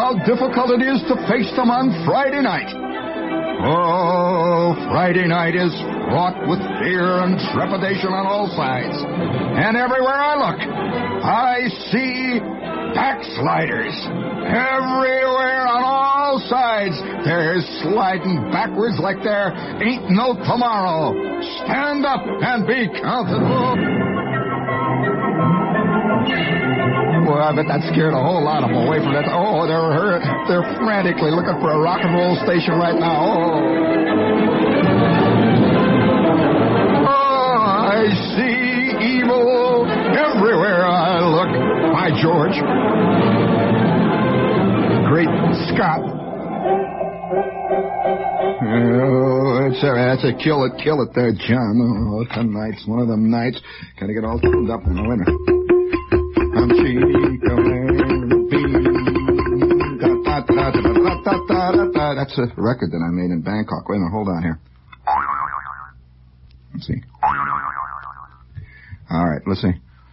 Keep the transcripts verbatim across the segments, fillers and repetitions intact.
how difficult it is to face them on Friday night. Oh, Friday night is fraught with fear and trepidation on all sides. And everywhere I look, I see backsliders. Everywhere on all sides, they're sliding backwards like there ain't no tomorrow. Stand up and be counted. Boy, I bet that scared a whole lot of them away from that. Oh, they're hurt. They're frantically looking for a rock and roll station right now. Oh, oh I see evil everywhere I look. By George. Great Scott. Oh, that's a, that's a kill it, kill it there, John. Oh, tonight's one of them nights. Gotta get all tuned up in the winter. I'm That's a record that I made in Bangkok. Wait a minute, hold on here. Let's see. All right, let's see.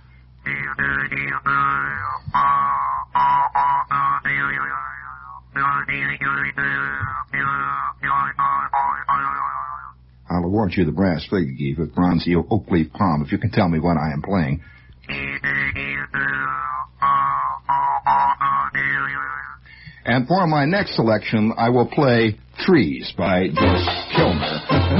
I'll award you the brass figure with bronzy oak leaf palm if you can tell me what I am playing. And for my next selection, I will play Trees by Joe Kilmer.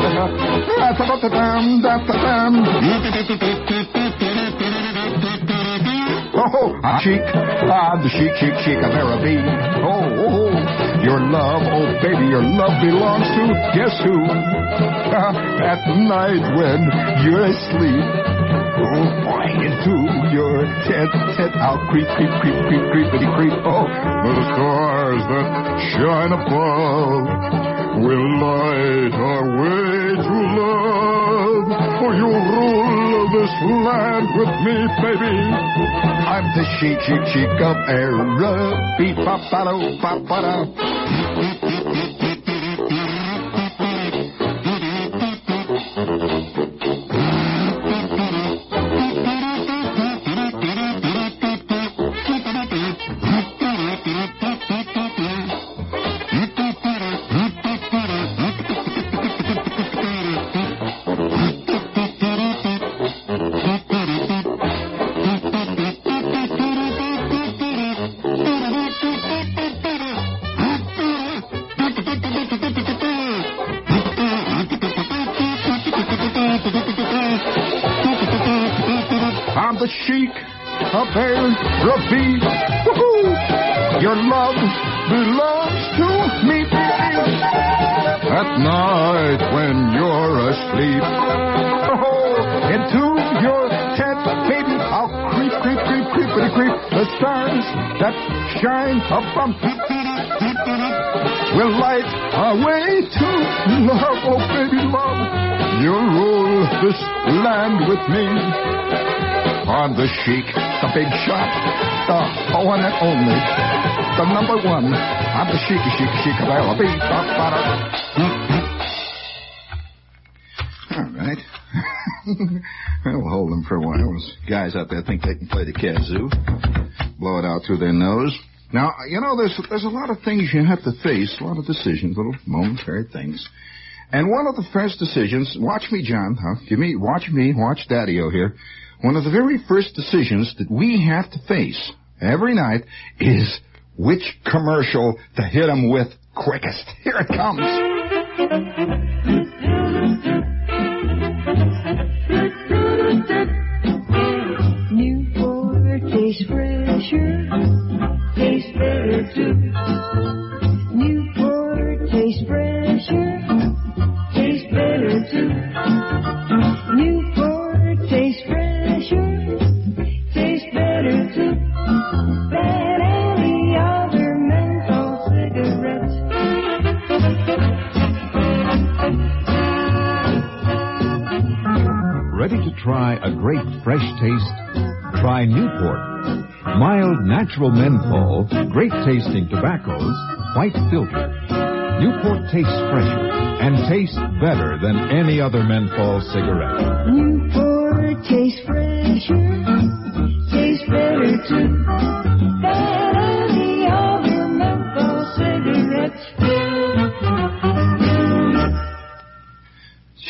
Oh, chic, ah, the chic, chic, chic of Araby. Oh, oh, your love, oh, baby, your love belongs to guess who? At the night when you're asleep. Oh, boy, into your tent, tent, I'll creep, creep, creep, creep, creepity, creep. Oh, the stars that shine above will light our way to love. Oh, you rule this land with me, baby. I'm the chic, chic, chic of Araby. Ba-ba-do, ba-ba-do. I'm the chic of Araby. Woohoo! Your love belongs to me, baby. At night when you're asleep, oh, into your tent, baby, I'll creep, creep, creep, creepity, creep. The stars that shine above will light our way to love, oh, baby, love. You'll rule this land with me. I'm the chic, the big shot, the one and only, the number one. I'm the chic, chic, chic of Araby. All right. We'll hold them for a while. Those guys out there think they can play the kazoo, blow it out through their nose. Now, you know, there's there's a lot of things you have to face, a lot of decisions, little momentary things. And one of the first decisions, watch me, John, huh? Give me, watch me, watch Daddy-O here. One of the very first decisions that we have to face every night is which commercial to hit them with quickest. Here it comes. Newport tastes fresher, tastes better too. Newport tastes fresher, tastes better too. Newport tastes fresher. Tastes better too than any other menthol cigarette. Ready to try a great fresh taste? Try Newport. Mild natural menthol, great tasting tobaccos, white filter. Newport tastes fresher and tastes better than any other menthol cigarette. Newport tastes fresher, tastes better too than any other menthol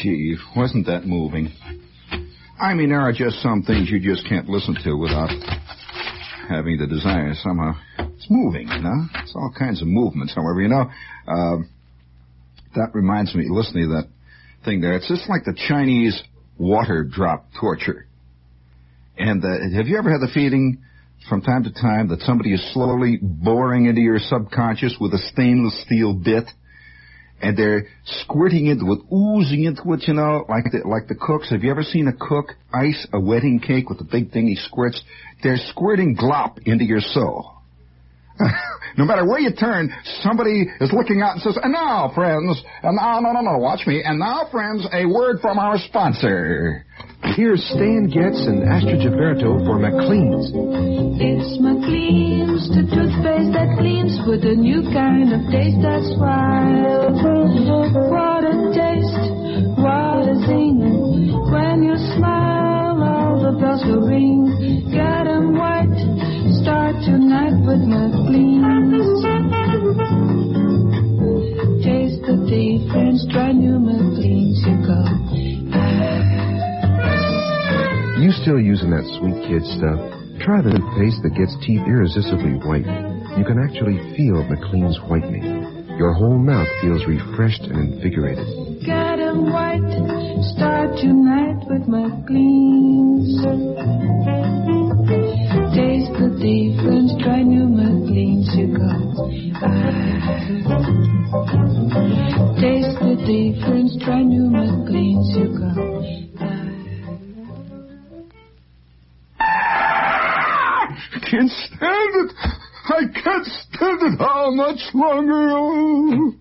gee, wasn't that moving? I mean, there are just some things you just can't listen to without having the desire somehow. It's moving, you know? It's all kinds of movements. However, you know, uh, that reminds me, listening to that thing there, it's just like the Chinese water drop torture. And uh, have you ever had the feeling from time to time that somebody is slowly boring into your subconscious with a stainless steel bit? And they're squirting into it, oozing into it, you know, like the, like the cooks. Have you ever seen a cook ice a wedding cake with the big thing he squirts? They're squirting glop into your soul. No matter where you turn, somebody is looking out and says, and now, friends, and now, no, no, no, watch me. And now, friends, a word from our sponsor. Here's Stan Getz and Astra Gilberto for McLean's. It's McLean's, the toothpaste that cleans with a new kind of taste that's wild. What a taste, what a thing. When you smile, all the bells will ring. Get 'em white, start tonight with McLean's. Taste the difference, try new McLean's, you go. You still using that sweet kid stuff? Try the new paste that gets teeth irresistibly white. You can actually feel McLean's whitening. Your whole mouth feels refreshed and invigorated. Get 'em white, start tonight with McLean's. Taste the difference, try new McLean's, you go. Ah. Taste the difference, try new McLean's, you go. I can't stand it. I can't stand it. How much longer? Oh,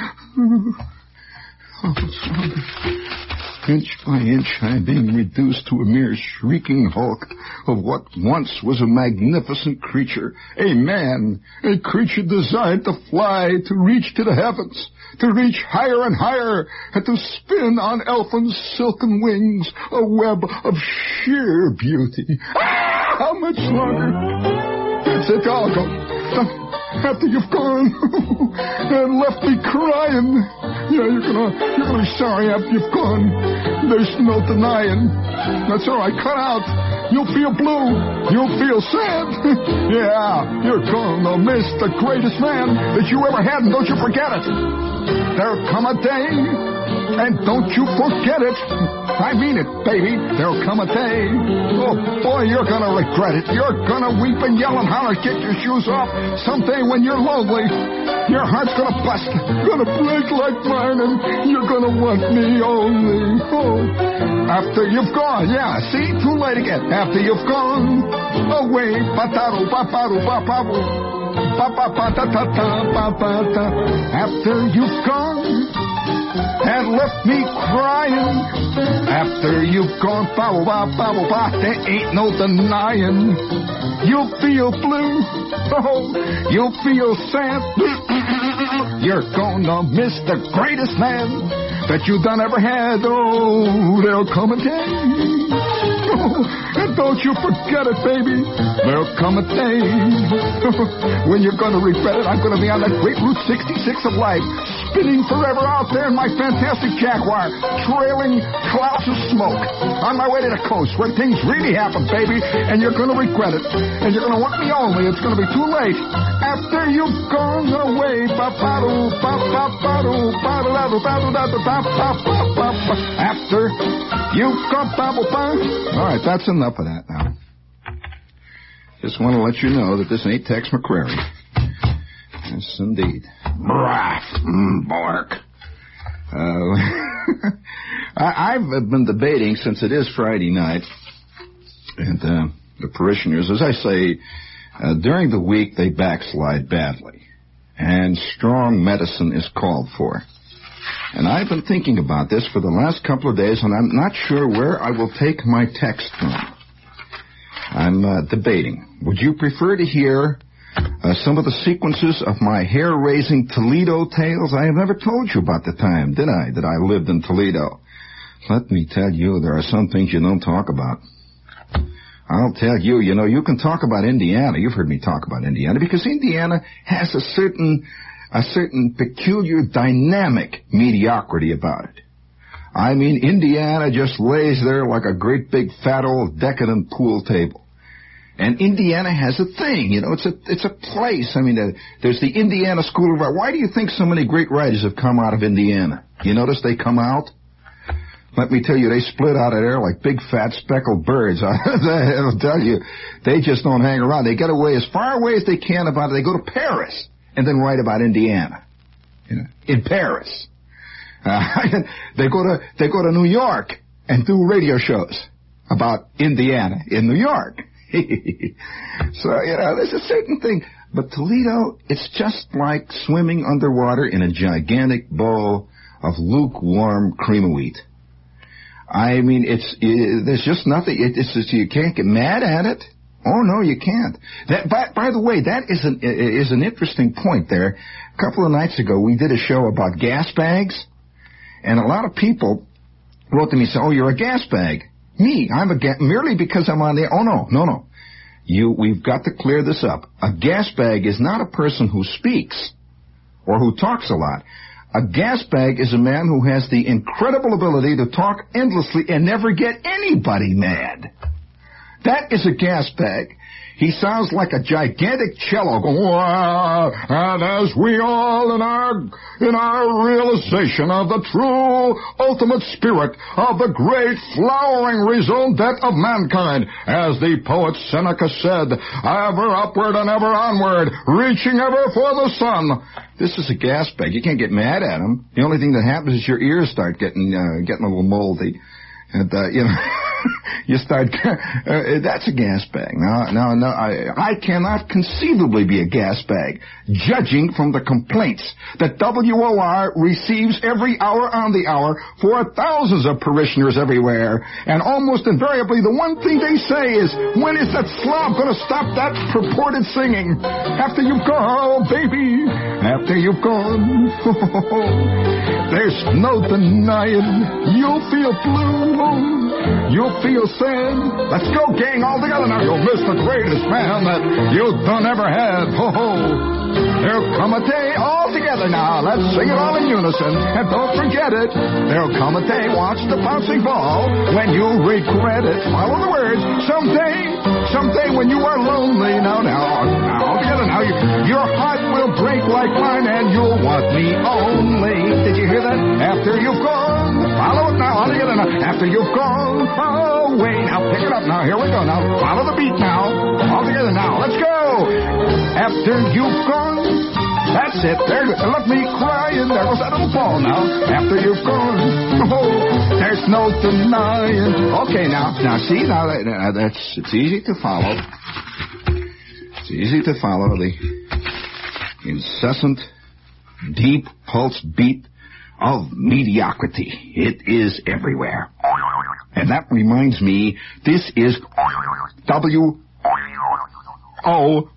how much longer? Inch by inch, I'm being reduced to a mere shrieking hulk of what once was a magnificent creature, a man, a creature designed to fly, to reach to the heavens, to reach higher and higher, and to spin on elfin silken wings a web of sheer beauty. Ah, how much longer? That's it, I'll go. After you've gone and left me crying. Yeah, you're gonna, you're gonna be sorry after you've gone. There's no denying. That's all right, cut out. You'll feel blue. You'll feel sad. Yeah, you're gonna miss the greatest man that you ever had, and don't you forget it. There'll come a day, and don't you forget it. I mean it, baby. There'll come a day. Oh, boy, you're gonna regret it. You're gonna weep and yell and holler, kick your shoes off. Someday when you're lonely, your heart's gonna bust, gonna break like mine, and you're gonna want me only. Oh, after you've gone, yeah, see, too late again. After you've gone away, pa-ta-ro, pa-pa-ro, pa-pa-ro, pa-pa-pa-ta-ta-ta-pa-pa-ta. After you've gone and left me crying, after you've gone, ba-ba-ba-ba-ba, there ain't no denying. You'll feel blue, oh, you'll feel sad. You're gonna miss the greatest man that you done ever had. Oh, there'll come a day. Oh, and don't you forget it, baby. There'll come a day when you're gonna regret it. I'm gonna be on that great Route sixty-six of life, spinning forever out there in my fantastic Jaguar, trailing clouds of smoke on my way to the coast where things really happen, baby. And you're gonna regret it, and you're gonna want me only. It's gonna be too late. After you've gone away, ba-ba-do, ba-ba-ba-do, ba-da-da-do, ba-da-da-do, ba-ba-ba-ba-ba. After you've gone, ba-ba-ba. All right, that's enough of that now. Just want to let you know that this ain't Tex McCrary. Yes, indeed. Braff, mm, bark. Uh, I, I've been debating since it is Friday night, and uh, the parishioners, as I say, uh, during the week they backslide badly, and strong medicine is called for. And I've been thinking about this for the last couple of days, and I'm not sure where I will take my text from. I'm uh, debating. Would you prefer to hear uh, some of the sequences of my hair-raising Toledo tales? I have never told you about the time, did I, that I lived in Toledo. Let me tell you, there are some things you don't talk about. I'll tell you, you know, you can talk about Indiana. You've heard me talk about Indiana, because Indiana has a certain... a certain peculiar dynamic mediocrity about it. I mean, Indiana just lays there like a great big fat old decadent pool table. And Indiana has a thing, you know, it's a it's a place. I mean, uh, there's the Indiana School of Writing. Why do you think so many great writers have come out of Indiana? You notice they come out? Let me tell you, they split out of there like big fat speckled birds. I'll tell you, they just don't hang around. They get away as far away as they can about it. They go to Paris and then write about Indiana, you know, in Paris. Uh, they go to they go to New York and do radio shows about Indiana in New York. So, you know, there's a certain thing. But Toledo, it's just like swimming underwater in a gigantic bowl of lukewarm cream of wheat. I mean, it's it, there's just nothing. It, it's just, you can't get mad at it. Oh no, you can't. That, by, by the way, that is an is an interesting point there. A couple of nights ago, we did a show about gas bags, and a lot of people wrote to me and said, "Oh, you're a gas bag." Me, I'm a ga- merely because I'm on the. Oh no, no, no. You, we've got to clear this up. A gas bag is not a person who speaks or who talks a lot. A gas bag is a man who has the incredible ability to talk endlessly and never get anybody mad. That is a gas bag. He sounds like a gigantic cello going, "Wah," and as we all in our in our realization of the true ultimate spirit of the great flowering raison d'etre of mankind, as the poet Seneca said, ever upward and ever onward, reaching ever for the sun. This is a gas bag. You can't get mad at him. The only thing that happens is your ears start getting uh, getting a little moldy, and uh, you know. You start, uh, that's a gas bag. No, no, no, I, I cannot conceivably be a gas bag, judging from the complaints that W O R receives every hour on the hour for thousands of parishioners everywhere. And almost invariably, the one thing they say is, when is that slob going to stop that purported singing? After you've gone, oh, baby, after you've gone, there's no denying you'll feel blue. You'll feel sad. Let's go, gang, all together now. You'll miss the greatest man that you done ever had. Ho, ho. There'll come a day, all together now. Let's sing it all in unison. And don't forget it. There'll come a day, watch the bouncing ball, when you'll regret it. Follow the words. Someday, someday when you are lonely. Now, now, now, all together now. You, your heart will break like mine, and you'll want me only. Did you hear that? After you've gone. Follow it now, all together now. After you've gone away. Now, pick it up now. Here we go now. Follow the beat now. All together now. Let's go. After you've gone. That's it. There. Let me cry, and there goes that little ball now. After you've gone. Oh, there's no denying. Okay, now. Now, see, now that, uh, that's, it's easy to follow. It's easy to follow the incessant, deep pulse beat of mediocrity. It is everywhere. And that reminds me, this is W O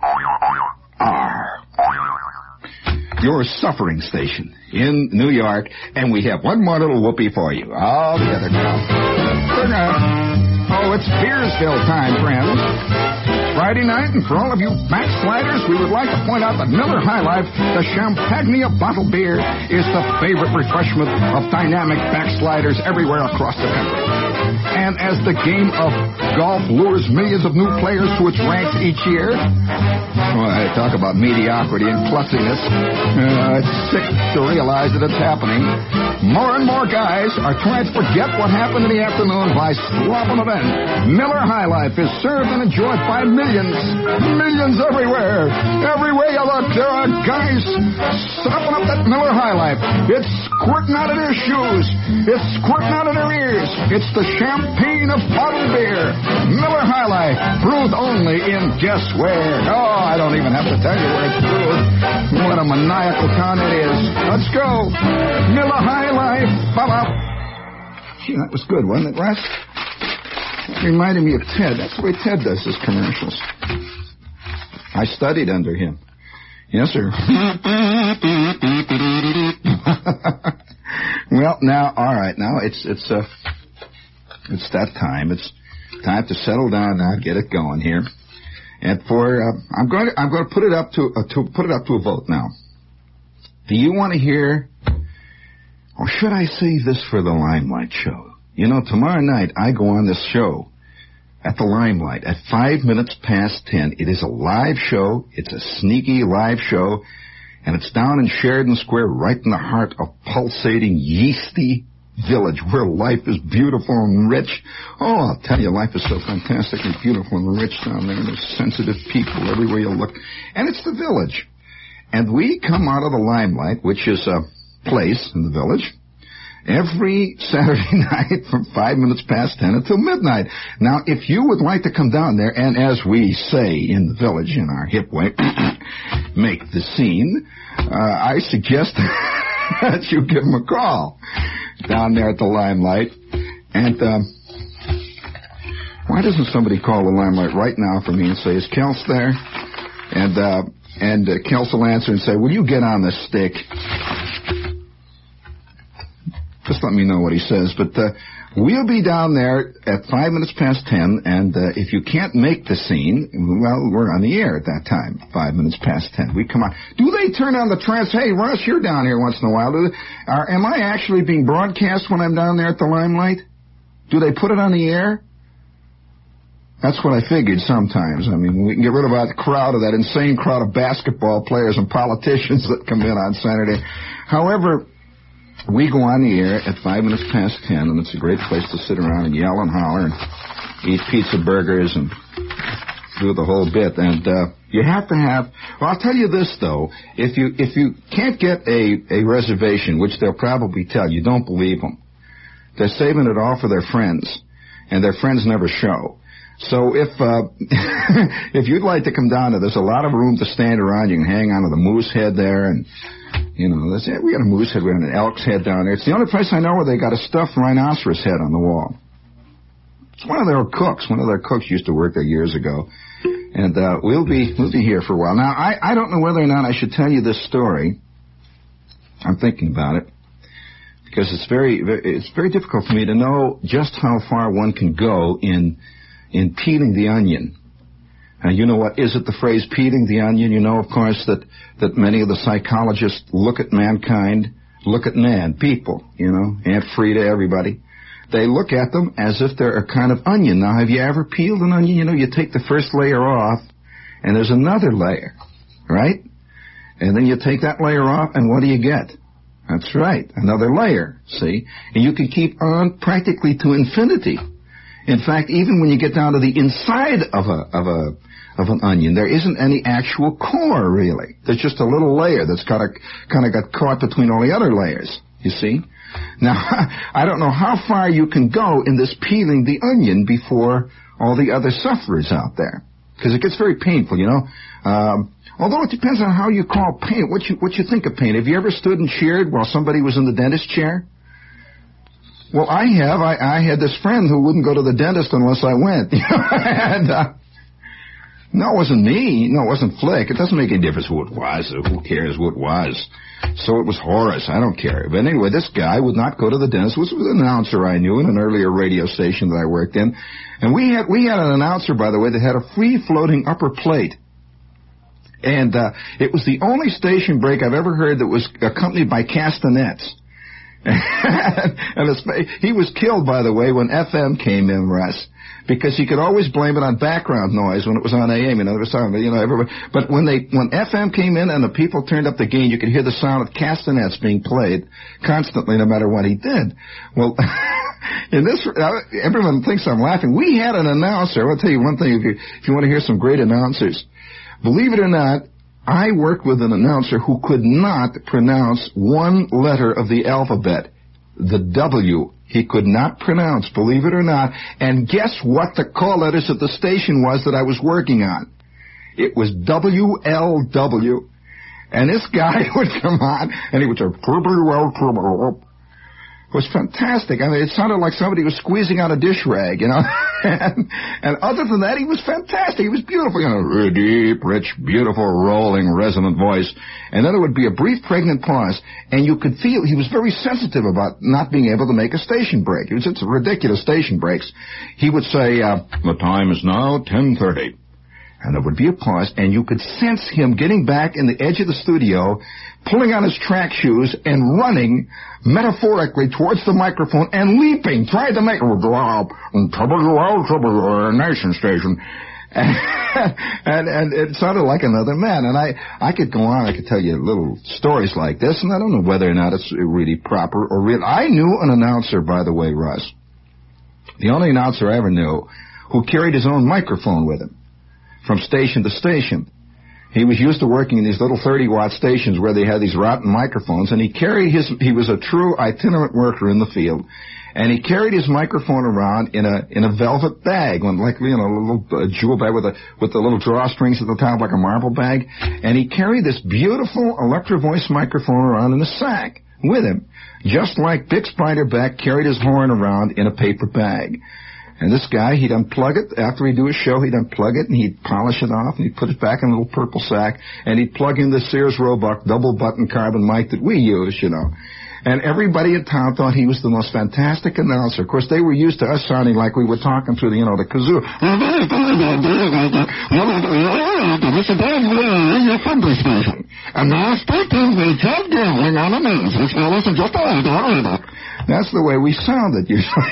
R, your suffering station in New York, and we have one more little whoopee for you. All together now. Oh, it's Beersville time, friends. Friday night, and for all of you backsliders, we would like to point out that Miller High Life, the Champagne bottled beer, is the favorite refreshment of dynamic backsliders everywhere across the country. And as the game of golf lures millions of new players to its ranks each year, well, I talk about mediocrity and clumsiness. Uh, it's sick to realize that it's happening. More and more guys are trying to forget what happened in the afternoon by slopping it in. Miller High Life is served and enjoyed by millions, millions everywhere. Everywhere you look, there are guys sopping up that Miller High Life. It's squirting out of their shoes. It's squirting out of their ears. It's the champagne of bottled beer. Miller High Life, brewed only in guess where? Oh, I don't even have to tell you where it's brewed. What a maniacal town it is. Let's go. Miller High Life. Bye-bye. Gee, that was good, wasn't it, Russ? That reminded me of Ted. That's the way Ted does his commercials. I studied under him. Yes, sir. Well, now, all right. Now it's it's uh, it's that time. It's time to settle down now. Get it going here. And for uh, I'm going to I'm going to put it up to uh, to put it up to a vote now. Do you want to hear? Or should I save this for the Limelight show? You know, tomorrow night I go on this show at the Limelight at five minutes past ten. It is a live show. It's a sneaky live show. And it's down in Sheridan Square, right in the heart of pulsating, yeasty village where life is beautiful and rich. Oh, I'll tell you, life is so fantastically beautiful and rich down there. And there's sensitive people everywhere you look. And it's the village. And we come out of the Limelight, which is a place in the village, every Saturday night from five minutes past ten until midnight. Now, if you would like to come down there and, as we say in the village in our hip way, make the scene, uh, I suggest that you give them a call down there at the Limelight. And um, why doesn't somebody call the Limelight right now for me and say, is Kels there? And uh, and uh, Kels will answer and say, will you get on the stick? Just let me know what he says. But uh, we'll be down there at five minutes past ten, and uh, if you can't make the scene, well, we're on the air at that time, five minutes past ten. We come on. Do they turn on the trans? Hey, Russ, you're down here once in a while. Do they, are, am I actually being broadcast when I'm down there at the Limelight? Do they put it on the air? That's what I figured sometimes. I mean, we can get rid of that crowd, of that insane crowd of basketball players and politicians that come in on Saturday. However, we go on the air at five minutes past ten, and it's a great place to sit around and yell and holler and eat pizza burgers and do the whole bit. And uh, you have to have. Well, I'll tell you this though: if you if you can't get a a reservation, which they'll probably tell you, don't believe them. They're saving it all for their friends, and their friends never show. So if uh, if you'd like to come down there, there's a lot of room to stand around. You can hang on to the moose head there, and you know, there's, we got a moose head, we got an elk's head down there. It's the only place I know where they got a stuffed rhinoceros head on the wall. It's one of their cooks. One of their cooks used to work there years ago, and uh, we'll be we'll be here for a while. Now, I I don't know whether or not I should tell you this story. I'm thinking about it because it's very it's very difficult for me to know just how far one can go in. in peeling the onion. And you know what is it, the phrase peeling the onion? You know, of course, that, that many of the psychologists look at mankind, look at man, people, you know, Aunt Frida, everybody. They look at them as if they're a kind of onion. Now, have you ever peeled an onion? You know, you take the first layer off, and there's another layer, right? And then you take that layer off, and what do you get? That's right, another layer, see? And you can keep on practically to infinity. In fact, even when you get down to the inside of a of a of an onion, there isn't any actual core really. There's just a little layer that's kind of kind of got caught between all the other layers. You see? Now, I don't know how far you can go in this peeling the onion before all the other sufferers out there, because it gets very painful. You know, um, although it depends on how you call pain. What you what you think of pain? Have you ever stood and cheered while somebody was in the dentist chair? Well, I have. I, I had this friend who wouldn't go to the dentist unless I went. and, uh, no, it wasn't me. No, it wasn't Flick. It doesn't make any difference who it was. Or who cares who it was? So it was Horace. I don't care. But anyway, this guy would not go to the dentist. This was an announcer I knew in an earlier radio station that I worked in. And we had we had an announcer, by the way, that had a free-floating upper plate. And uh, it was the only station break I've ever heard that was accompanied by castanets. and it's, he was killed, by the way, when F M came in, Russ, because he could always blame it on background noise when it was on A M. You know, there was time, you know, everybody. But when they when F M came in and the people turned up the gain, you could hear the sound of castanets being played constantly, no matter what he did. Well, in this, everyone thinks I'm laughing. We had an announcer. I'll tell you one thing: if you if you want to hear some great announcers, believe it or not, I worked with an announcer who could not pronounce one letter of the alphabet. The W, he could not pronounce, believe it or not. And guess what the call letters at the station was that I was working on? It was W L W. And this guy would come on, and he would say, it was fantastic. I mean, it sounded like somebody was squeezing out a dish rag, you know. and, and other than that, he was fantastic. He was beautiful, you know, deep, rich, beautiful, rolling, resonant voice. And then there would be a brief, pregnant pause, and you could feel he was very sensitive about not being able to make a station break. It was it's ridiculous station breaks. He would say, uh, the time is now ten thirty. And there would be a pause, and you could sense him getting back in the edge of the studio, pulling on his track shoes, and running metaphorically towards the microphone and leaping, trying to make W L W Nation Station. And, and and it sounded like another man. And I, I could go on, I could tell you little stories like this, and I don't know whether or not it's really proper or real. I knew an announcer, by the way, Russ, the only announcer I ever knew, who carried his own microphone with him from station to station. He was used to working in these little thirty-watt stations where they had these rotten microphones, and he carried his, he was a true itinerant worker in the field, and he carried his microphone around in a in a velvet bag, like, you know, a little uh, jewel bag with a with the little drawstrings at the top, like a marble bag, and he carried this beautiful Electro Voice microphone around in a sack with him, just like Bix Beiderbecke carried his horn around in a paper bag. And this guy, he'd unplug it after he'd do his show. He'd unplug it and he'd polish it off and he'd put it back in a little purple sack and he'd plug in the Sears Roebuck double-button carbon mic that we use, you know. And everybody in town thought he was the most fantastic announcer. Of course, they were used to us sounding like we were talking through the, you know, the kazoo. And now speaking with Ted Gilling on the news, which will listen just a little bit. That's the way we sounded usually.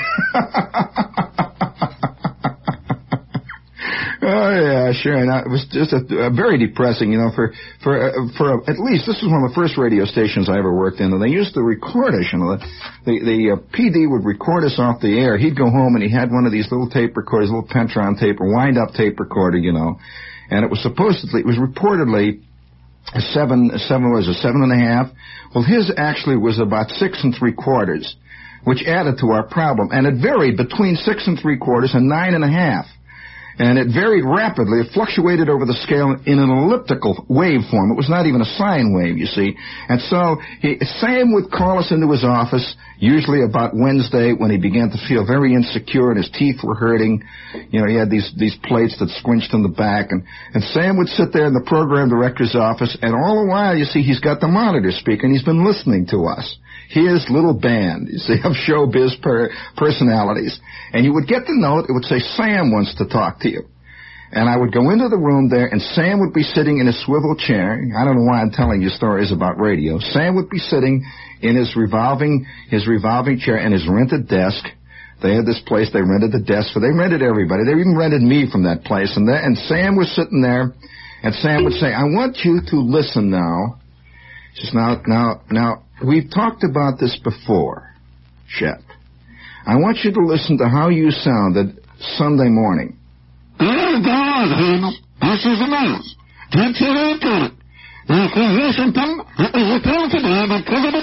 Oh yeah, sure. And it was just a, a very depressing, you know. For for uh, for a, at least this was one of the first radio stations I ever worked in, and they used to record us. You know, the the, the uh, P D would record us off the air. He'd go home and he had one of these little tape recorders, little Pentron tape or wind-up tape recorder, you know. And it was supposedly, it was reportedly a seven, a seven was a seven and a half. Well, his actually was about six and three quarters, which added to our problem. And it varied between six and three quarters and nine and a half. And it varied rapidly. It fluctuated over the scale in an elliptical waveform. It was not even a sine wave, you see. And so he, Sam would call us into his office, usually about Wednesday, when he began to feel very insecure and his teeth were hurting. You know, he had these, these plates that squinched in the back. And, and Sam would sit there in the program director's office, and all the while, you see, he's got the monitor speaking. He's been listening to us. His little band, you see, of showbiz per personalities. And you would get the note, it would say, Sam wants to talk to you. And I would go into the room there, and Sam would be sitting in his swivel chair. I don't know why I'm telling you stories about radio. Sam would be sitting in his revolving, his revolving chair and his rented desk. They had this place, they rented the desk for, they rented everybody. They even rented me from that place. And, there, and Sam was sitting there, and Sam would say, I want you to listen now. Just now, now, now, we've talked about this before, Shep. I want you to listen to how you sounded Sunday morning. Oh, God, Holmes. This is the news. Can't you look at it? Washington, it was reported today that President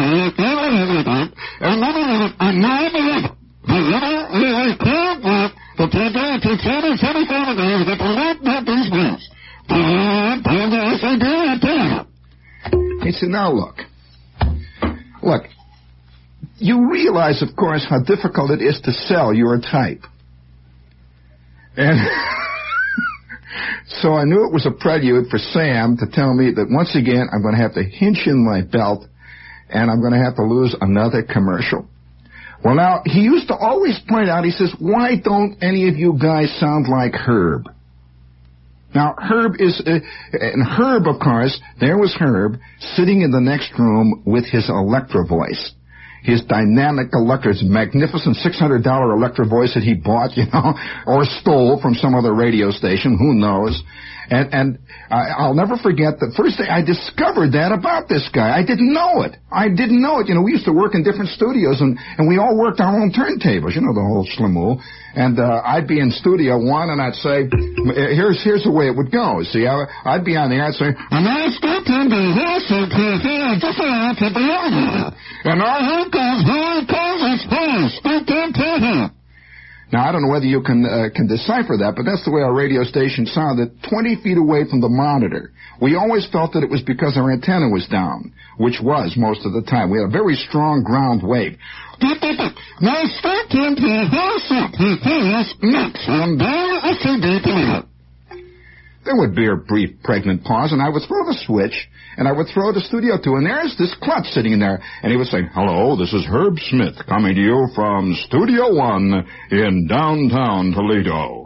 Obama and on nine eleven, the letter was called that the president to twenty, twenty-five days that will not get these bills. And the S A D and Canada. He said, now look, look, you realize, of course, how difficult it is to sell your type. And so I knew it was a prelude for Sam to tell me that once again I'm going to have to hinge in my belt and I'm going to have to lose another commercial. Well, now, he used to always point out, he says, why don't any of you guys sound like Herb? Now, Herb is, uh, and Herb, of course, there was Herb sitting in the next room with his Electro Voice. His dynamic Electro, his magnificent six hundred dollar Electro Voice that he bought, you know, or stole from some other radio station, who knows. And, and I, I'll never forget the first day I discovered that about this guy. I didn't know it. I didn't know it. You know, we used to work in different studios, and, and we all worked our own turntables, you know, the whole schlemoo. And uh, I'd be in studio one, and I'd say, here's here's the way it would go. See, I, I'd be on the air, I'd say, and I start to be here to hear just to be over. And all he goes, he calls his voice, speak into him. Now, I don't know whether you can uh, can decipher that, but that's the way our radio station sounded, twenty feet away from the monitor. We always felt that it was because our antenna was down, which was most of the time. We had a very strong ground wave. Now, start to house up. He hears next on Bell S A D Planet. There would be a brief pregnant pause, and I would throw the switch, and I would throw the studio to, and there's this klutz sitting in there, and he would say, hello, this is Herb Smith coming to you from Studio One in downtown Toledo.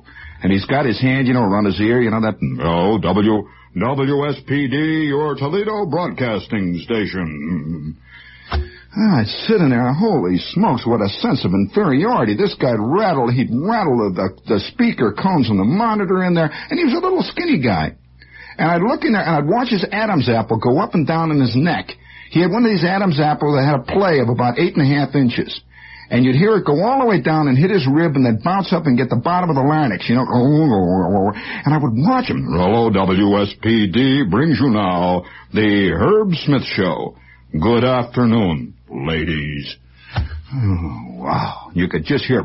And he's got his hand, you know, around his ear, you know, that, oh, W, W S P D, your Toledo broadcasting station. Ah, I'd sit in there, holy smokes, what a sense of inferiority. This guy'd rattle, he'd rattle the, the, the speaker cones and the monitor in there, and he was a little skinny guy. And I'd look in there, and I'd watch his Adam's apple go up and down in his neck. He had one of these Adam's apples that had a play of about eight and a half inches. And you'd hear it go all the way down and hit his rib and then bounce up and get the bottom of the larynx, you know. And I would watch him. Hello, W S P D brings you now the Herb Smith Show. Good afternoon, ladies. Oh, wow. You could just hear,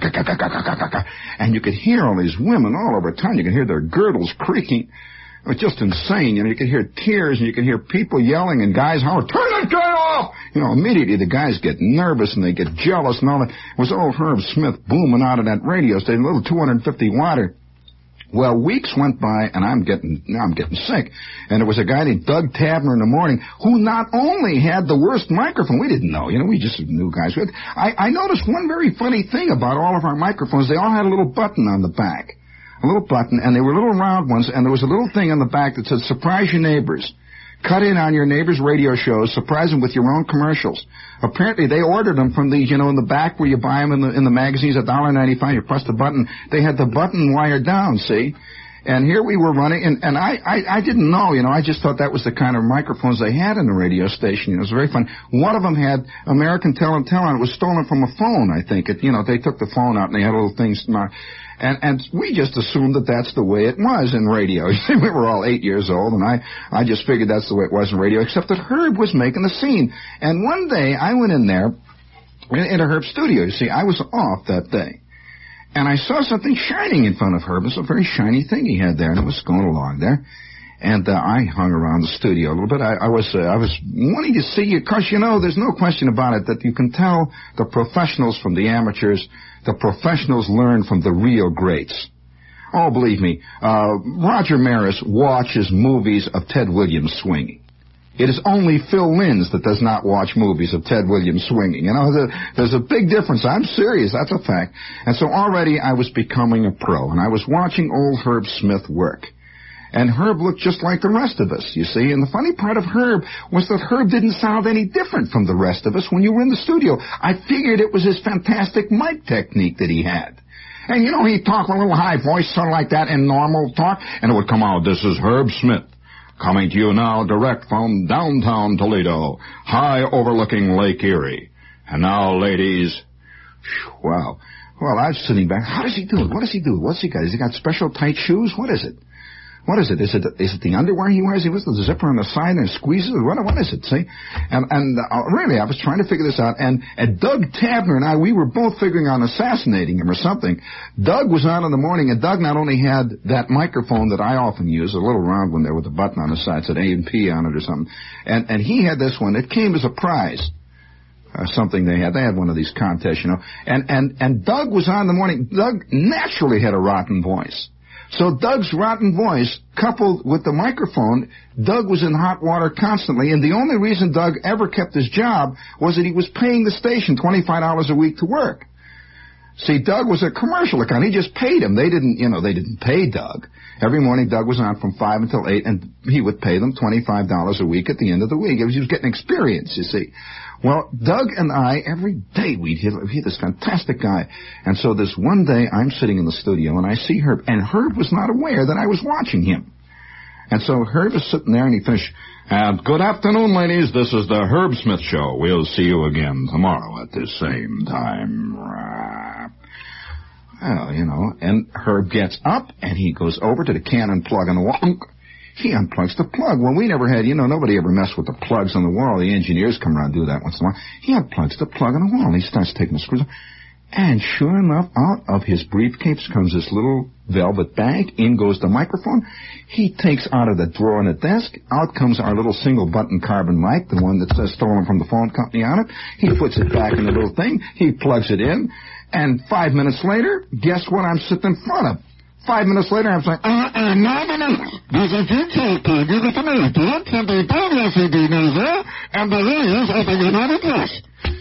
and you could hear all these women all over town. You could hear their girdles creaking. It was just insane. You know, you could hear tears and you could hear people yelling and guys hollering, turn that guy off! You know, immediately the guys get nervous and they get jealous and all that. It was old Herb Smith booming out of that radio station, a little two hundred fifty watter. Well, weeks went by, and I'm getting now I'm getting sick. And there was a guy named Doug Tabner in the morning who not only had the worst microphone, we didn't know, you know, we just knew guys. I, I noticed one very funny thing about all of our microphones. They all had a little button on the back, a little button, and they were little round ones, and there was a little thing on the back that said, surprise your neighbors. Cut in on your neighbors' radio shows, surprise them with your own commercials. Apparently, they ordered them from these, you know, in the back where you buy them in the in the magazines, a dollar ninety-five. You press the button. They had the button wired down, see? And here we were running, and, and I, I, I didn't know, you know, I just thought that was the kind of microphones they had in the radio station. You know, it was very fun. One of them had American Tell and Tell on it. It was stolen from a phone, I think. It, you know, they took the phone out and they had little things. And, and we just assumed that that's the way it was in radio. You see, we were all eight years old, and I, I just figured that's the way it was in radio, except that Herb was making the scene. And one day, I went in there, in, into Herb's studio. You see, I was off that day. And I saw something shining in front of Herb. It was a very shiny thing he had there, and it was going along there. And uh, I hung around the studio a little bit. I, I was uh, I was wanting to see you, because, you know, there's no question about it that you can tell the professionals from the amateurs. The professionals learn from the real greats. Oh, believe me, uh, Roger Maris watches movies of Ted Williams swinging. It is only Phil Linz that does not watch movies of Ted Williams swinging. You know, there's a big difference. I'm serious. That's a fact. And so already I was becoming a pro, and I was watching old Herb Smith work. And Herb looked just like the rest of us, you see. And the funny part of Herb was that Herb didn't sound any different from the rest of us when you were in the studio. I figured it was his fantastic mic technique that he had. And, you know, he'd talk with a little high voice, sort of like that in normal talk, and it would come out, this is Herb Smith, coming to you now direct from downtown Toledo, high overlooking Lake Erie. And now, ladies, whew, wow. Well, I was sitting back. How does he do it? What does he do? What's he got? Has he got special tight shoes? What is it? What is it? Is it is it the underwear he wears? He wears the zipper on the side and squeezes it? What, what is it, see? And, and uh, really, I was trying to figure this out. And, and Doug Tabner and I, we were both figuring on assassinating him or something. Doug was on in the morning, and Doug not only had that microphone that I often use, a little round one there with a button on the side, said A and P on it or something. And, and he had this one. It came as a prize. Uh, something they had. They had one of these contests, you know. And, and, and Doug was on in the morning. Doug naturally had a rotten voice. So Doug's rotten voice, coupled with the microphone, Doug was in hot water constantly, and the only reason Doug ever kept his job was that he was paying the station twenty-five dollars a week to work. See, Doug was a commercial account. He just paid him. They didn't, you know, they didn't pay Doug. Every morning Doug was on from five until eight, and he would pay them twenty-five dollars a week at the end of the week. He was, he was getting experience, you see. Well, Doug and I, every day we'd hear, hear this fantastic guy. And so this one day I'm sitting in the studio and I see Herb, and Herb was not aware that I was watching him. And so Herb is sitting there and he finished, and good afternoon, ladies. This is the Herb Smith Show. We'll see you again tomorrow at this same time. Well, you know, and Herb gets up and he goes over to the cannon plug on the wall. He unplugs the plug. Well, we never had, you know, nobody ever messed with the plugs on the wall. The engineers come around and do that once in a while. He unplugs the plug on the wall. He starts taking the screws off. And sure enough, out of his briefcase comes this little velvet bag. In goes the microphone. He takes out of the drawer on the desk. Out comes our little single-button carbon mic, the one that's uh, stolen from the phone company on it. He puts it back in the little thing. He plugs it in. And five minutes later, guess what I'm sitting in front of? Five minutes later, I was like, uh, uh, no, no, no. This is your tape, you get the military, and the W S D news, and the news of the United States.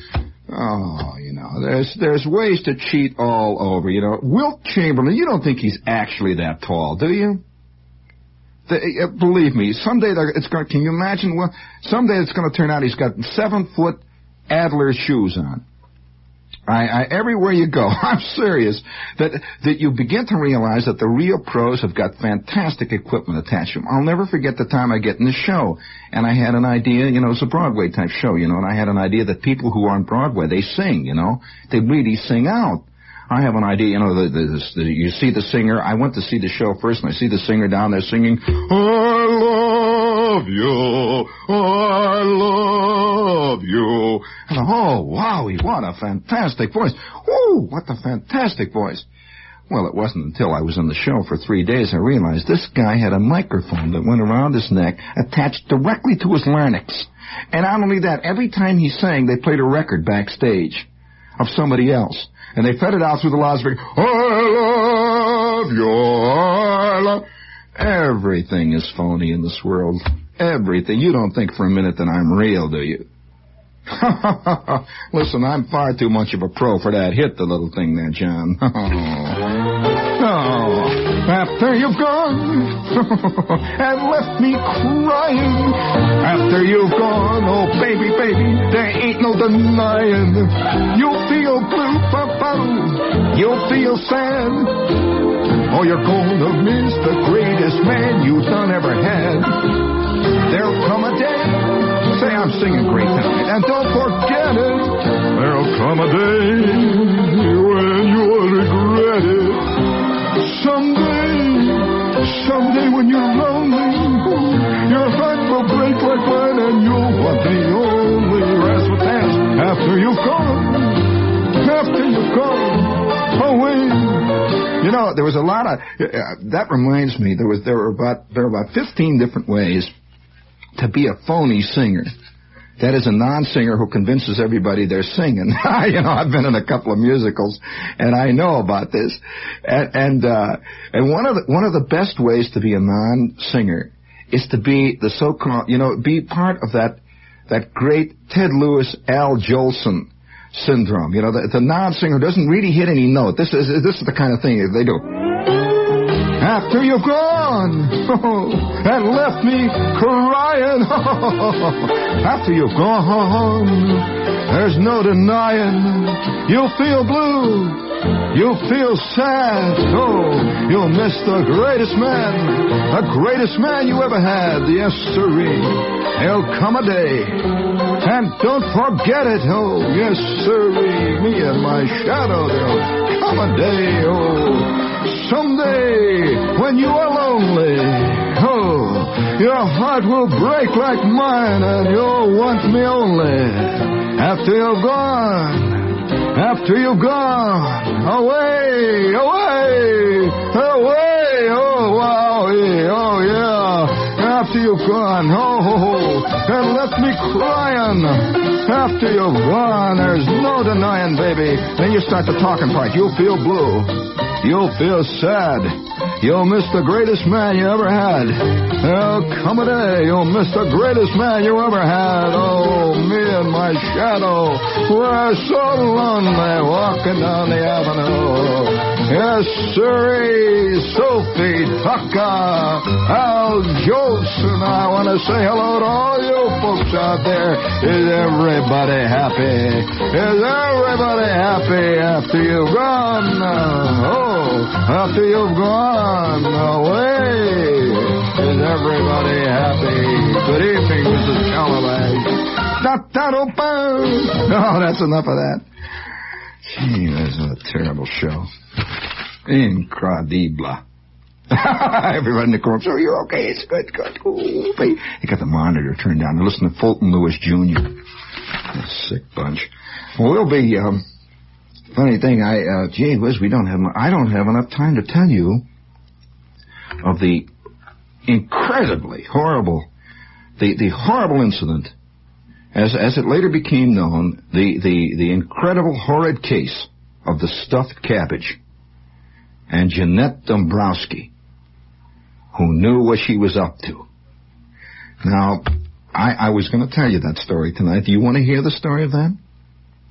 Oh, you know, there's there's ways to cheat all over, you know. Wilt Chamberlain, you don't think he's actually that tall, do you? The, uh, believe me, someday it's going to, can you imagine, well, someday it's going to turn out he's got seven-foot Adler shoes on. I, I, everywhere you go, I'm serious, that that you begin to realize that the real pros have got fantastic equipment attached to them. I'll never forget the time I get in the show, and I had an idea, you know, it's a Broadway-type show, you know, and I had an idea that people who are on Broadway, they sing, you know, they really sing out. I have an idea, you know, the, the, the, you see the singer, I went to see the show first, and I see the singer down there singing, I love you, I love you. And oh, wowie, what a fantastic voice. Ooh, what a fantastic voice. Well, it wasn't until I was in the show for three days I realized this guy had a microphone that went around his neck attached directly to his larynx. And not only that, every time he sang, they played a record backstage of somebody else. And they fed it out through the loudspeaker. I love you, I love... Everything is phony in this world. Everything. You don't think for a minute that I'm real, do you? Listen, I'm far too much of a pro for that. Hit the little thing there, John. Oh, after you've gone and left me crying, after you've gone, oh baby, baby, there ain't no denying. You'll feel blue, ba-bum. You'll feel sad. Oh, you're gonna miss the greatest man you done ever had. There'll come a day. Say I'm singing great tonight, and don't forget it. There'll come a day when you'll regret it. Someday, someday when you're lonely, your heart will break like mine, and you'll want the only rest with hands after you've gone, after you've gone away. You know, there was a lot of. Uh, that reminds me, there was there were about there were about fifteen different ways to be a phony singer. That is a non-singer who convinces everybody they're singing. You know, I've been in a couple of musicals, and I know about this. And and, uh, and one of the one of the best ways to be a non-singer is to be the so-called, you know, be part of that that great Ted Lewis, Al Jolson syndrome. You know, the, the non-singer doesn't really hit any note. This is this is the kind of thing they do. After you've gone and left me crying, after you've gone, there's no denying. You'll feel blue, you'll feel sad. Oh, you'll miss the greatest man, the greatest man you ever had. Yes, sirree. There'll come a day, and don't forget it. Oh, yes, sirree. Me and my shadow. There'll come a day. Oh. Someday, when you are lonely, oh, your heart will break like mine, and you'll want me only after you've gone, after you've gone, away, away, away, oh, wow, oh, yeah, after you've gone, oh, and left me crying, after you've gone, there's no denying, baby, then you start the talking part, you'll feel blue. You'll feel sad. You'll miss the greatest man you ever had. There'll come a day you'll miss the greatest man you ever had. Oh, me and my shadow, we're so lonely walking down the avenue. Yes, sirree, Sophie Tucker, Al Jolson. I want to say hello to all you folks out there. Is everybody happy? Is everybody happy after you've gone? Oh. After you've gone away, is everybody happy? Good evening, Missus Calabash. No, that's enough of that. Gee, that's a terrible show. Incredible. Everybody in the corner, so you're okay, it's good, good. Ooh, they got the monitor turned down. They're listening to Fulton Lewis Junior That sick bunch. Well, we'll be, um... Funny thing, I, uh, gee whiz, we don't have, I don't have enough time to tell you of the incredibly horrible, the, the horrible incident, as, as it later became known, the, the, the incredible horrid case of the stuffed cabbage and Jeanette Dombrowski, who knew what she was up to. Now, I, I was going to tell you that story tonight. Do you want to hear the story of that?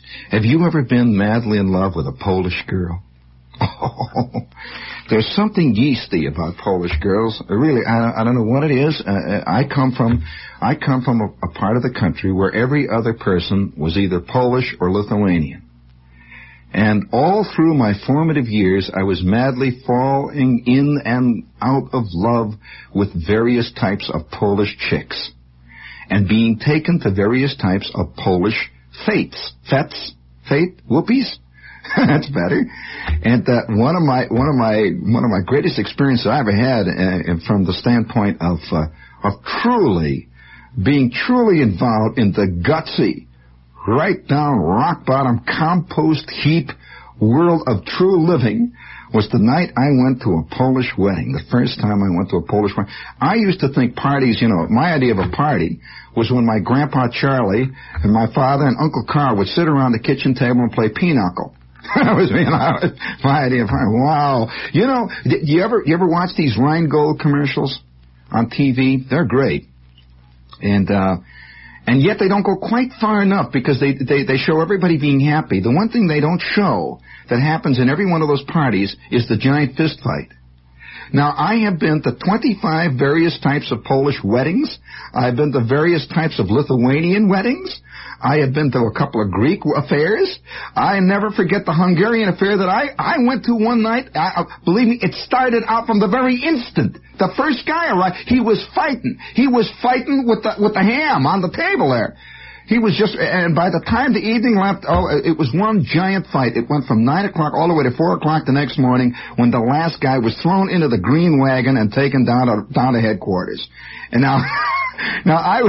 Have you ever been madly in love with a Polish girl? Oh, there's something yeasty about Polish girls. Really, I, I don't know what it is. Uh, I come from, I come from a, a part of the country where every other person was either Polish or Lithuanian. And all through my formative years, I was madly falling in and out of love with various types of Polish chicks, and being taken to various types of Polish fates, fets, fate, whoopies. That's better. And uh, one of my one of my one of my greatest experiences I ever had, uh, from the standpoint of uh, of truly being truly involved in the gutsy, right down rock bottom compost heap world of true living, was the night I went to a Polish wedding. The first time I went to a Polish wedding. I used to think parties, you know, my idea of a party was when my Grandpa Charlie and my father and Uncle Carl would sit around the kitchen table and play pinochle. That was, you know, my idea of party. Wow. You know, you ever you ever watch these Rheingold commercials on T V? They're great. And uh And yet they don't go quite far enough, because they, they, they show everybody being happy. The one thing they don't show that happens in every one of those parties is the giant fist fight. Now, I have been to twenty-five various types of Polish weddings. I've been to various types of Lithuanian weddings. I have been to a couple of Greek affairs. I never forget the Hungarian affair that I, I went to one night. I, believe me, it started out from the very instant. The first guy arrived, he was fighting. He was fighting with the, with the ham on the table there. He was just, and by the time the evening left, oh, it was one giant fight. It went from nine o'clock all the way to four o'clock the next morning, when the last guy was thrown into the green wagon and taken down to, down to headquarters. And now, now I,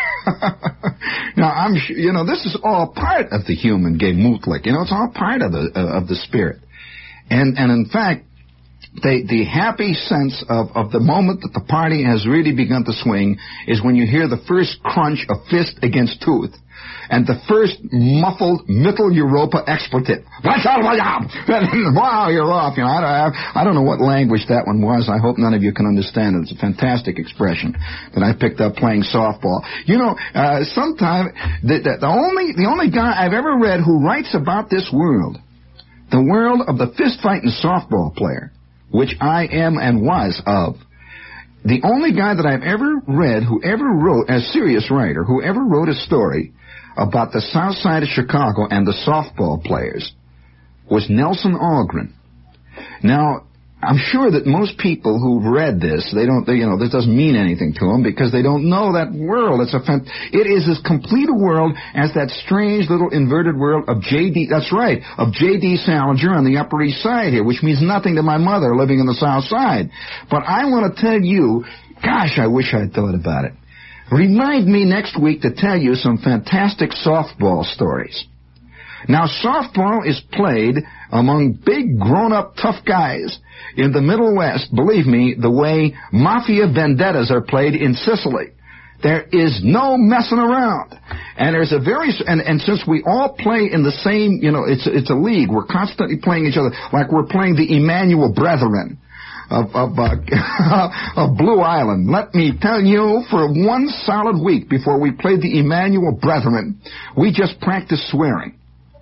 now I'm, you know, this is all part of the human gemütlich. You know, it's all part of the, uh, of the spirit. And, and in fact, The, the happy sense of, of the moment that the party has really begun to swing is when you hear the first crunch of fist against tooth, and the first muffled Mittel Europa expletive. Wow, you're off. You know, I, I, I don't know what language that one was. I hope none of you can understand it. It's a fantastic expression that I picked up playing softball. You know, uh, sometime the, the, the only the only guy I've ever read who writes about this world, the world of the fist-fighting softball player, which I am and was of. The only guy that I've ever read who ever wrote, a serious writer, who ever wrote a story about the south side of Chicago and the softball players was Nelson Algren. Now, I'm sure that most people who've read this, they don't, they, you know, this doesn't mean anything to them because they don't know that world. It's a, it is as complete a world as that strange little inverted world of J D, that's right, of J D Salinger on the Upper East Side here, which means nothing to my mother living in the South Side. But I want to tell you, gosh, I wish I'd thought about it. Remind me next week to tell you some fantastic softball stories. Now, softball is played among big, grown-up, tough guys in the Middle West, believe me, the way mafia vendettas are played in Sicily. There is no messing around. And there's a very, and, and since we all play in the same, you know, it's, it's a league, we're constantly playing each other, like we're playing the Emmanuel Brethren of, of, uh, of Blue Island. Let me tell you, for one solid week before we played the Emmanuel Brethren, we just practiced swearing.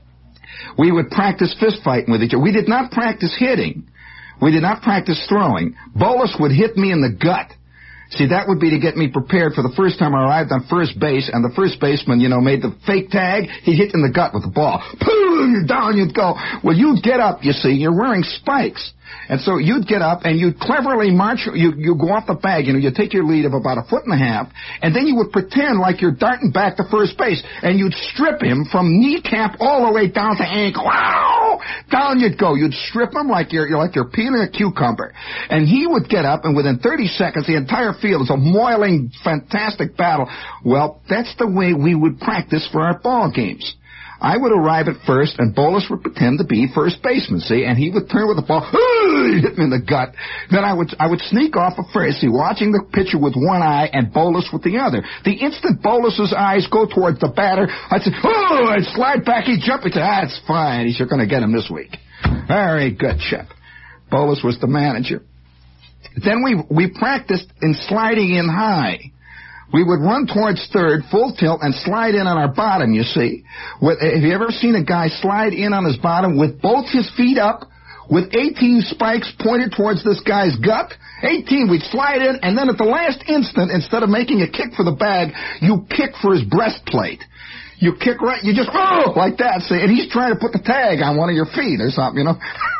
We would practice fist fighting with each other. We did not practice hitting. We did not practice throwing. Bolas would hit me in the gut. See, that would be to get me prepared for the first time I arrived on first base, and the first baseman, you know, made the fake tag. He'd hit in the gut with the ball. Boom! Down you'd go. Well, you'd get up, you see. You're wearing spikes. And so you'd get up and you'd cleverly march, you you go off the bag, you know, you take your lead of about a foot and a half, and then you would pretend like you're darting back to first base, and you'd strip him from kneecap all the way down to ankle. Wow! Down you'd go. You'd strip him like you're, you're like you're peeling a cucumber. And he would get up, and within thirty seconds, the entire field is a moiling, fantastic battle. Well, that's the way we would practice for our ball games. I would arrive at first, and Bolas would pretend to be first baseman, see, and he would turn with the ball, hit me in the gut. Then I would I would sneak off at first, see, watching the pitcher with one eye and Bolas with the other. The instant Bolas's eyes go towards the batter, I'd say, oh, I'd slide back, he'd jump, he'd say, ah, it's fine, he's going to get him this week. Very good, Chip. Bolas was the manager. Then we we practiced in sliding in high. We would run towards third, full tilt, and slide in on our bottom, you see. With, have you ever seen a guy slide in on his bottom with both his feet up, with eighteen spikes pointed towards this guy's gut? eighteen, we'd slide in, and then at the last instant, instead of making a kick for the bag, you kick for his breastplate. You kick right, you just, oh, like that, see, and he's trying to put the tag on one of your feet or something, you know.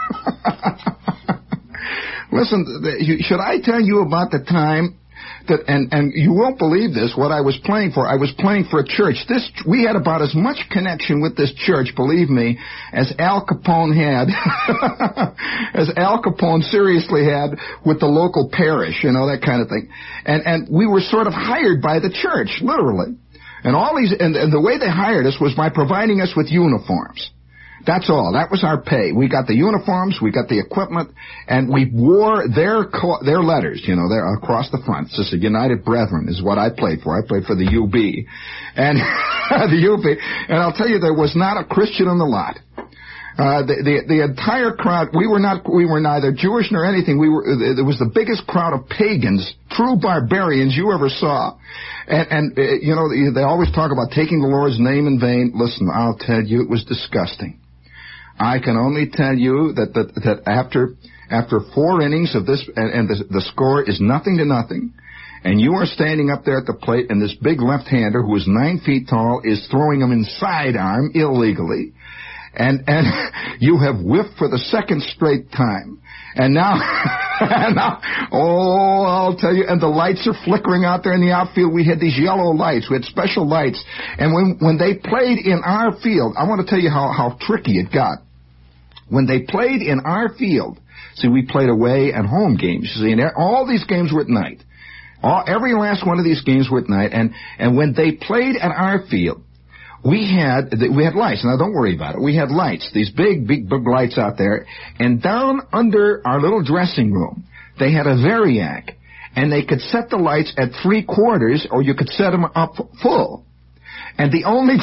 Listen, should I tell you about the time that, and, and you won't believe this, what I was playing for. I was playing for a church. This, we had about as much connection with this church, believe me, as Al Capone had, as Al Capone seriously had with the local parish, you know, that kind of thing. And, and we were sort of hired by the church, literally. And all these, and, and the way they hired us was by providing us with uniforms. That's all. That was our pay. We got the uniforms, we got the equipment, and we wore their co- their letters, you know, there across the front. It's just the United Brethren is what I played for. I played for the U B, and the U B. And I'll tell you, there was not a Christian in the lot. Uh, the, the the entire crowd. We were not. We were neither Jewish nor anything. We were. It was the biggest crowd of pagans, true barbarians you ever saw. And, and uh, you know, they always talk about taking the Lord's name in vain. Listen, I'll tell you, it was disgusting. I can only tell you that that, that after after four innings of this, and, and the, the score is nothing to nothing, and you are standing up there at the plate, and this big left-hander who is nine feet tall is throwing him in sidearm illegally, and and you have whiffed for the second straight time. And now, and now, oh, I'll tell you, and the lights are flickering out there in the outfield. We had these yellow lights. We had special lights. And when, when they played in our field, I want to tell you how, how tricky it got. When they played in our field, see, we played away and home games, you see, and all these games were at night. All, every last one of these games were at night. And, and when they played at our field, We had we had lights. Now, don't worry about it. We had lights, these big, big, big lights out there. And down under our little dressing room, they had a Variac. And they could set the lights at three quarters, or you could set them up full. And the only...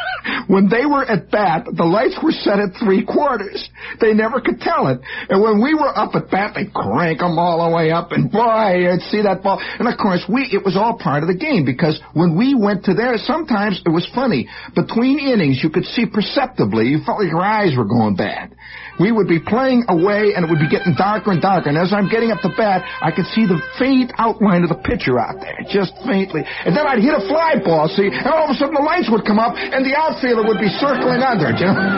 When they were at bat, the lights were set at three quarters. They never could tell it. And when we were up at bat, they'd crank them all the way up, and boy, you'd see that ball. And of course, we it was all part of the game, because when we went to there, sometimes it was funny. Between innings, you could see perceptibly, you felt like your eyes were going bad. We would be playing away, and it would be getting darker and darker. And as I'm getting up to bat, I could see the faint outline of the pitcher out there, just faintly. And then I'd hit a fly ball, see, and all of a sudden the lights would come up, and the outfielder would be circling under it, you know?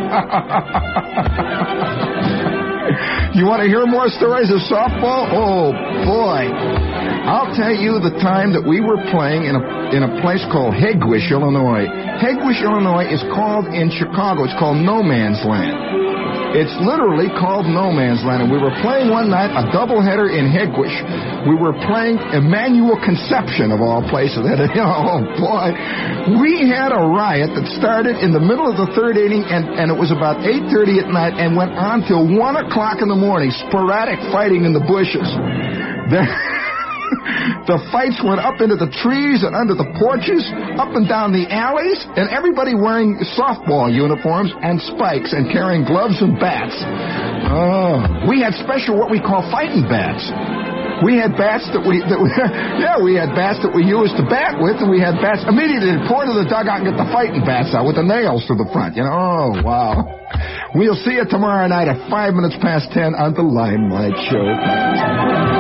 You want to hear more stories of softball? Oh, boy. I'll tell you the time that we were playing in a in a place called Hegewisch, Illinois. Hegewisch, Illinois is called, in Chicago, it's called No Man's Land. It's literally called No Man's Land. And we were playing one night, a doubleheader in Hegewisch. We were playing Emmanuel Conception, of all places. Oh, boy. We had a riot that started in the middle of the third inning, and, and it was about eight thirty at night and went on till one o'clock in the morning. Sporadic fighting in the bushes. There... The fights went up into the trees and under the porches, up and down the alleys, and everybody wearing softball uniforms and spikes and carrying gloves and bats. Oh, we had special what we call fighting bats. We had bats that we, that we yeah, we had bats that we used to bat with, and we had bats immediately to pour to the dugout and get the fighting bats out with the nails through the front. You know, oh, wow. We'll see you tomorrow night at five minutes past ten on the Limelight Show.